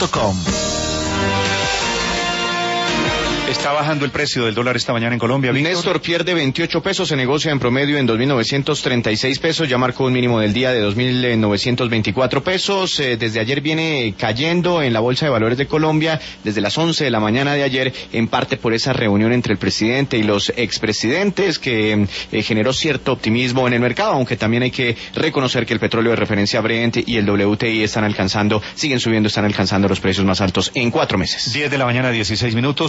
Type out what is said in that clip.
Néstor.com. Está bajando el precio del dólar esta mañana en Colombia, Víctor. Néstor, pierde 28 pesos, se negocia en promedio en 2.936 pesos, ya marcó un mínimo del día de 2.924 pesos. Desde ayer viene cayendo en la Bolsa de Valores de Colombia, desde las 11 de la mañana de ayer, en parte por esa reunión entre el presidente y los expresidentes que generó cierto optimismo en el mercado, aunque también hay que reconocer que el petróleo de referencia Brent y el WTI siguen subiendo, están alcanzando los precios más altos en 4 meses. 10 de la mañana, 16 minutos.